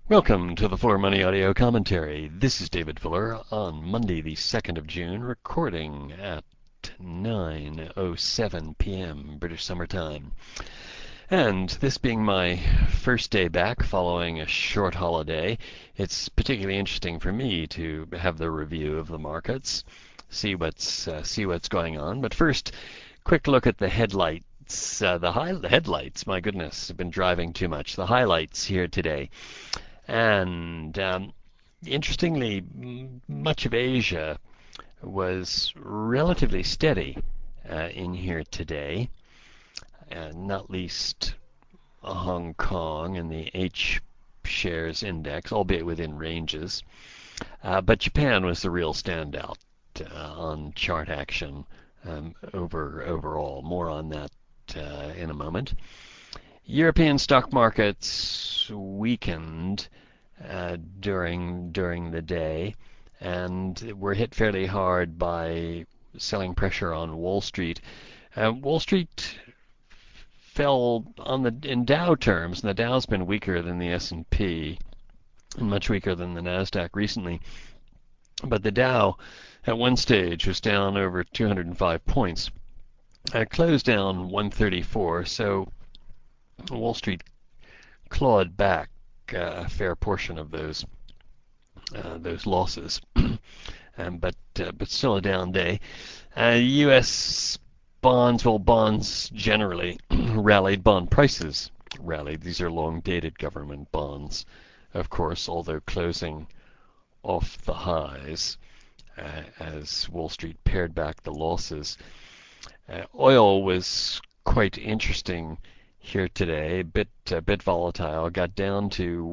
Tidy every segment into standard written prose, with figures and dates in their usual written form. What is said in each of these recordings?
Welcome to the Fuller Money Audio Commentary. This is David Fuller on Monday, the 2nd of June, recording at 9:07 p.m. British Summer Time. And this being my first day back following a short holiday, it's particularly interesting for me to have the review of the markets, see what's going on. But first, quick look at the headlights. The headlights, my goodness, have been driving too much. The highlights here today. And interestingly, much of Asia was relatively steady in here today, not least Hong Kong and the H shares index, albeit within ranges. But Japan was the real standout on chart action overall. More on that in a moment. European stock markets weakened during the day, and were hit fairly hard by selling pressure on Wall Street. Wall Street fell in Dow terms, and the Dow's been weaker than the S&P and much weaker than the Nasdaq recently. But the Dow at one stage was down over 205 points. It closed down 134, so Wall Street clawed back a fair portion of those losses, but still a down day. U.S. bonds generally rallied. Bond prices rallied. These are long-dated government bonds, of course, although closing off the highs as Wall Street pared back the losses. Oil was quite interesting here today, a bit volatile. Got down to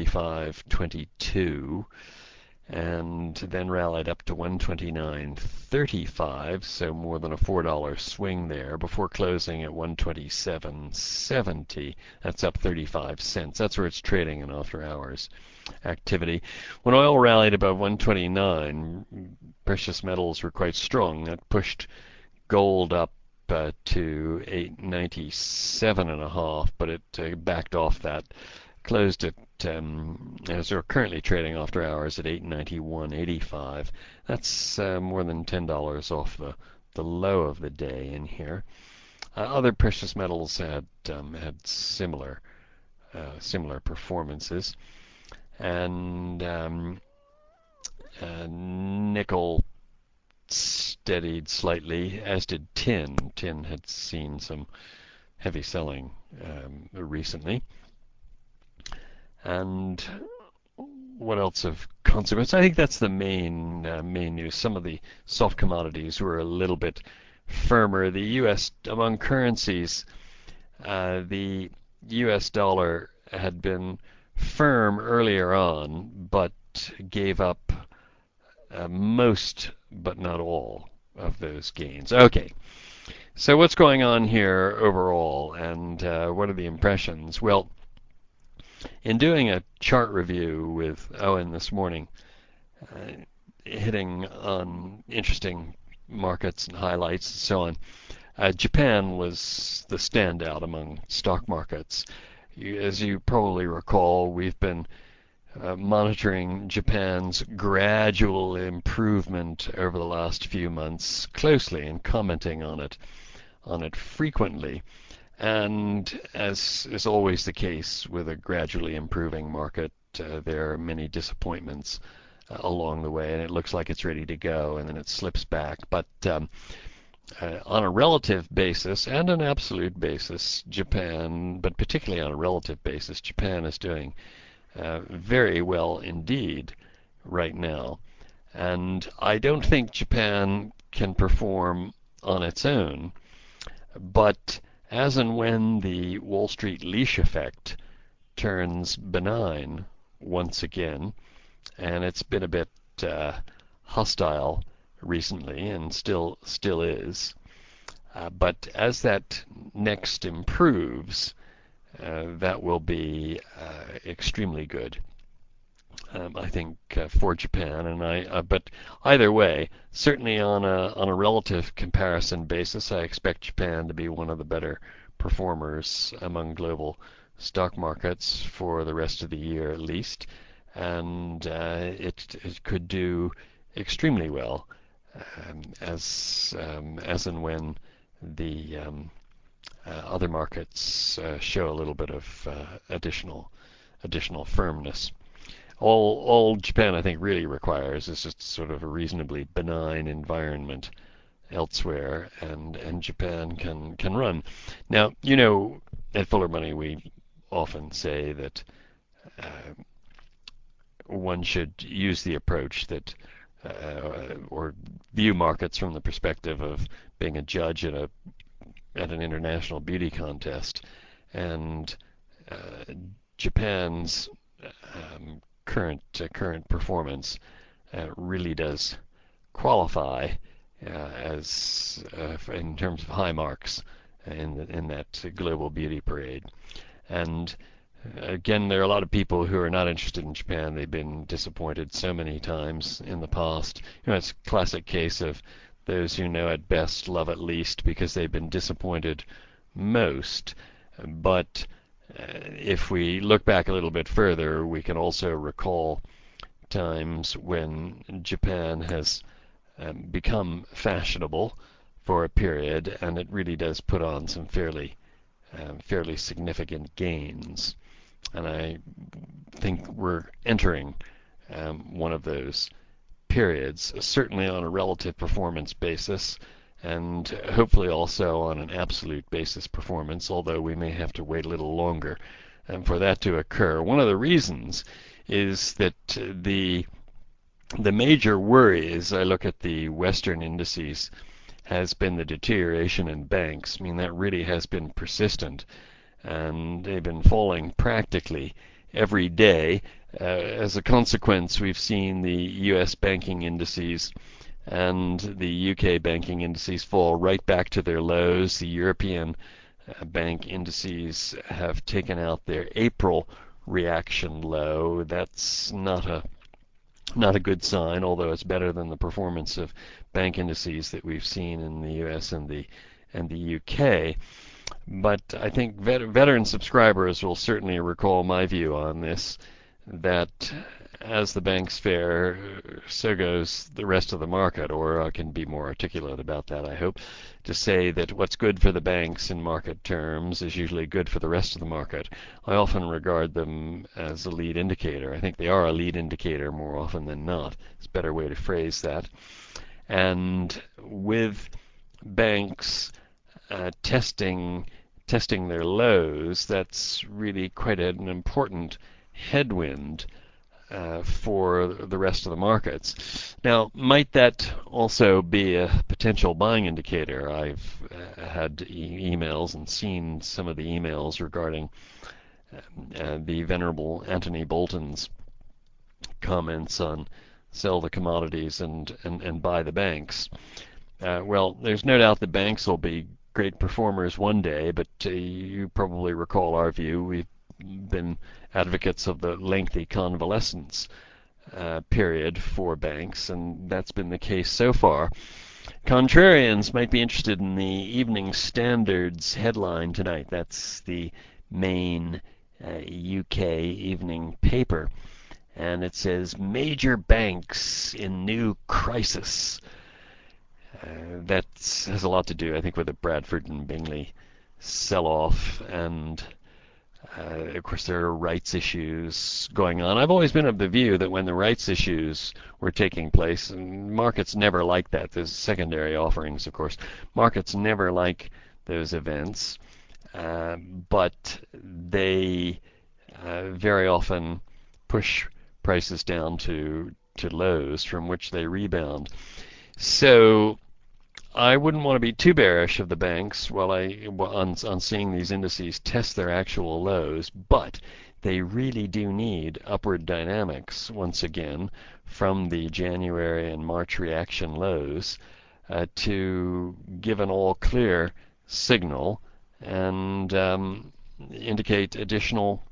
125.22 and then rallied up to 129.35, so more than a $4 swing there before closing at 127.70. That's up 35 cents. That's where it's trading in after hours activity. When oil rallied above 129, precious metals were quite strong. That pushed gold up to 897.5, but it backed off that. Closed at, as they're currently trading after hours, at 891.85. That's more than $10 off the low of the day in here. Other precious metals had similar performances, and nickel steadied slightly, as did tin. Tin had seen some heavy selling recently. And what else of consequence? I think that's the main news. Some of the soft commodities were a little bit firmer. The U.S. among currencies, the U.S. dollar had been firm earlier on, but gave up most, but not all, of those gains. Okay, so what's going on here overall, and what are the impressions? Well, in doing a chart review with Owen this morning, hitting on interesting markets and highlights and so on, Japan was the standout among stock markets. As you probably recall, we've been monitoring Japan's gradual improvement over the last few months closely and commenting on it frequently. And as is always the case with a gradually improving market, there are many disappointments along the way, and it looks like it's ready to go, and then it slips back. But on a relative basis and an absolute basis, Japan, but particularly on a relative basis, Japan is doing very well indeed right now. And I don't think Japan can perform on its own, but as and when the Wall Street leash effect turns benign once again, and it's been a bit hostile recently and still is, but as that next improves, that will be extremely good, I think, for Japan. And but either way, certainly on a relative comparison basis, I expect Japan to be one of the better performers among global stock markets for the rest of the year at least, and it could do extremely well as and when the other markets show a little bit of additional firmness. All Japan, I think, really requires is just sort of a reasonably benign environment elsewhere, and Japan can run. Now, at Fuller Money we often say that one should use the approach that or view markets from the perspective of being a judge at an international beauty contest, and Japan's current performance really does qualify as in terms of high marks in that global beauty parade. And again, there are a lot of people who are not interested in Japan. They've been disappointed so many times in the past. It's a classic case of those who know at best love at least, because they've been disappointed most. But if we look back a little bit further, we can also recall times when Japan has become fashionable for a period, and it really does put on some fairly significant gains. And I think we're entering one of those periods, certainly on a relative performance basis, and hopefully also on an absolute basis performance, although we may have to wait a little longer for that to occur. One of the reasons is that the major worry, as I look at the Western indices, has been the deterioration in banks. I mean, that really has been persistent, and they've been falling practically every day. As a consequence, we've seen the US banking indices and the UK banking indices fall right back to their lows. The European bank indices have taken out their April reaction low. That's not a good sign, although it's better than the performance of bank indices that we've seen in the US and the UK. But I think veteran subscribers will certainly recall my view on this, that as the banks fare, so goes the rest of the market. Or I can be more articulate about that, I hope, to say that what's good for the banks in market terms is usually good for the rest of the market. I often regard them as a lead indicator. I think they are a lead indicator more often than not. It's a better way to phrase that. And with banks testing their lows, that's really quite an important headwind for the rest of the markets. Now, might that also be a potential buying indicator? I've had emails and seen some of the emails regarding the Venerable Anthony Bolton's comments on sell the commodities and buy the banks. Well, there's no doubt the banks will be great performers one day, but you probably recall our view. We've been advocates of the lengthy convalescence period for banks, and that's been the case so far. Contrarians might be interested in the Evening Standard's headline tonight. That's the main UK evening paper, and it says, "Major banks in new crisis." That has a lot to do, I think, with the Bradford and Bingley sell-off, and of course there are rights issues going on. I've always been of the view that when the rights issues were taking place, and markets never like that, there's secondary offerings, of course, markets never like those events, but they very often push prices down to lows from which they rebound. So I wouldn't want to be too bearish of the banks on seeing these indices test their actual lows, but they really do need upward dynamics once again from the January and March reaction lows to give an all clear signal and indicate additional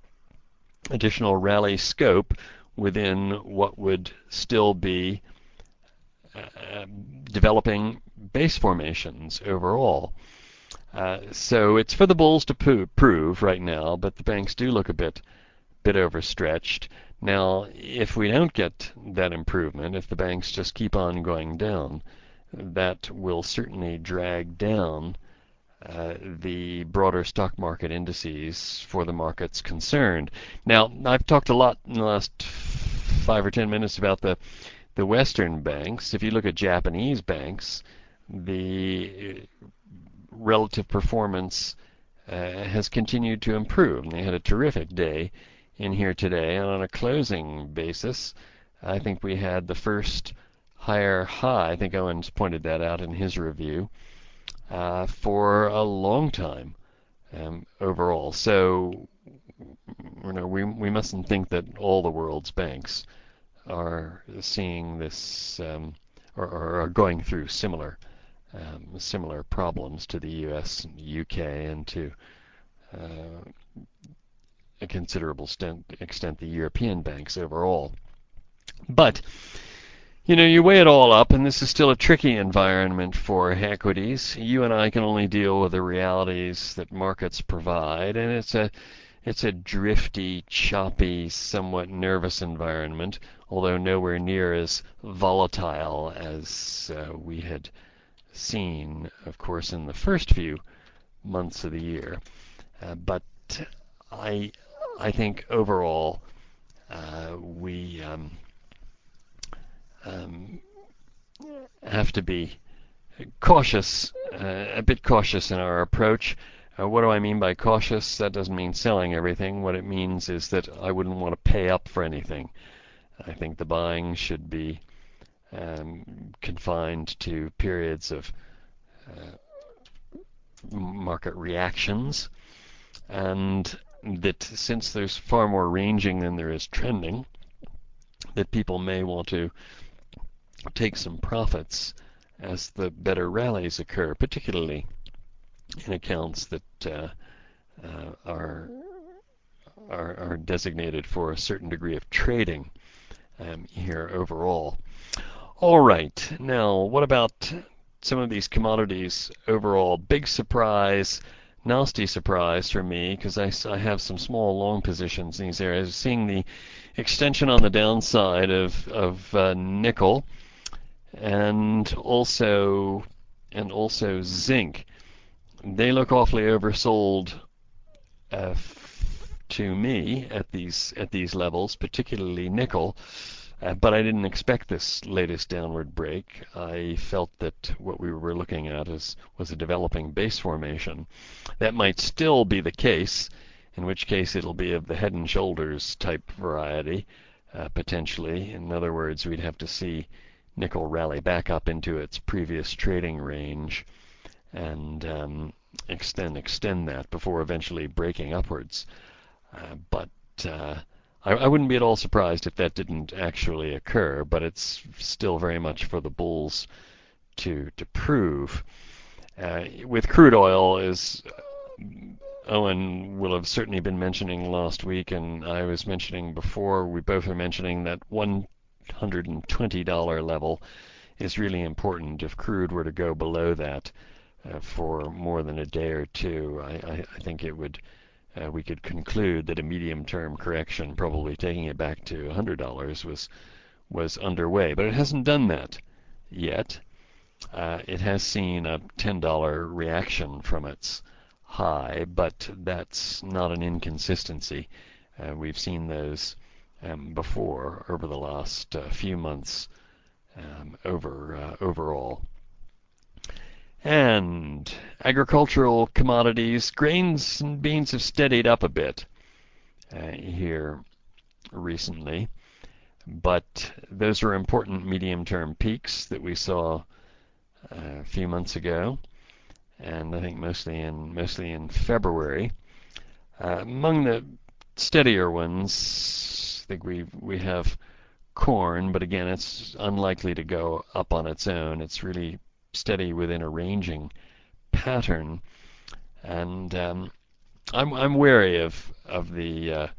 rally scope within what would still be developing base formations overall. So it's for the bulls to prove right now, but the banks do look a bit overstretched. Now, if we don't get that improvement, if the banks just keep on going down, that will certainly drag down the broader stock market indices for the markets concerned. Now, I've talked a lot in the last 5 or 10 minutes about the Western banks. If you look at Japanese banks, the relative performance has continued to improve. And they had a terrific day in here today. And on a closing basis, I think we had the first higher high. I think Owens pointed that out in his review for a long time overall. So we mustn't think that all the world's banks are seeing this or are going through similar problems to the U.S. and U.K. and to a considerable extent the European banks overall. But you weigh it all up, and this is still a tricky environment for equities. You and I can only deal with the realities that markets provide, and it's a drifty, choppy, somewhat nervous environment, although nowhere near as volatile as we had seen, of course, in the first few months of the year. But I think overall we have to be cautious, a bit cautious in our approach. What do I mean by cautious? That doesn't mean selling everything. What it means is that I wouldn't want to pay up for anything. I think the buying should be confined to periods of market reactions, and that since there's far more ranging than there is trending, that people may want to take some profits as the better rallies occur, particularly in accounts that are designated for a certain degree of trading here overall. All right, now what about some of these commodities overall? Big surprise, nasty surprise for me, because I have some small long positions in these areas. Seeing the extension on the downside of nickel and also zinc. They look awfully oversold to me at these levels, particularly nickel. But I didn't expect this latest downward break. I felt that what we were looking at was a developing base formation. That might still be the case, in which case it'll be of the head and shoulders type variety, potentially. In other words, we'd have to see nickel rally back up into its previous trading range and extend that before eventually breaking upwards. But I wouldn't be at all surprised if that didn't actually occur, but it's still very much for the bulls to prove. With crude oil, as Owen will have certainly been mentioning last week, and I was mentioning before, we both are mentioning that $120 level is really important. If crude were to go below that for more than a day or two, I think it would. We could conclude that a medium-term correction, probably taking it back to $100, was underway. But it hasn't done that yet. It has seen a $10 reaction from its high, but that's not an inconsistency. We've seen those before over the last few months overall. And agricultural commodities, grains and beans have steadied up a bit here recently, but those are important medium-term peaks that we saw a few months ago, and I think mostly in February. Among the steadier ones, I think we have corn, but again, it's unlikely to go up on its own. It's really steady within a ranging pattern, and I'm wary of the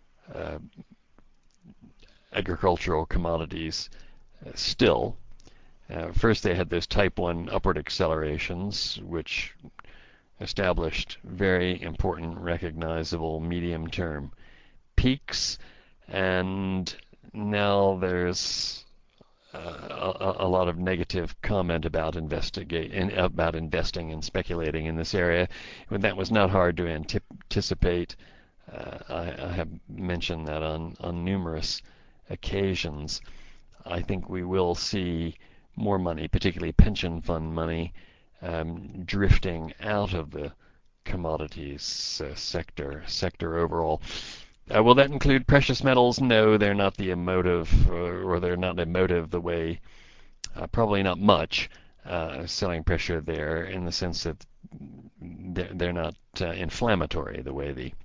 agricultural commodities still. First, they had those type 1 upward accelerations, which established very important, recognizable medium-term peaks, and now there's a lot of negative comment about investing and speculating in this area. That was not hard to anticipate. I have mentioned that on numerous occasions. I think we will see more money, particularly pension fund money, drifting out of the commodities sector overall. Will that include precious metals? No, they're not the emotive, or they're not emotive the way, probably not much selling pressure there, in the sense that they're not inflammatory the way the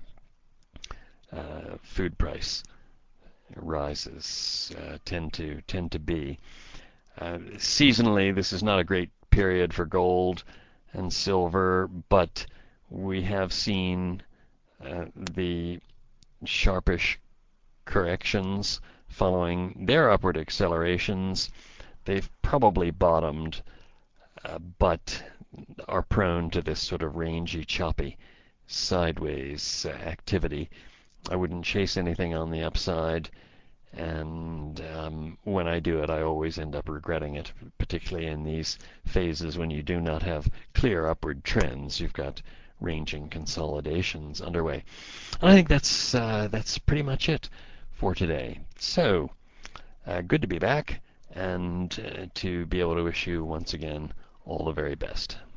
food price rises tend to be. Seasonally, this is not a great period for gold and silver, but we have seen the sharpish corrections following their upward accelerations. They've probably bottomed, but are prone to this sort of rangy, choppy, sideways activity. I wouldn't chase anything on the upside, and when I do it, I always end up regretting it, particularly in these phases when you do not have clear upward trends. You've got ranging consolidations underway. And I think that's pretty much it for today. So, good to be back, and to be able to wish you once again all the very best.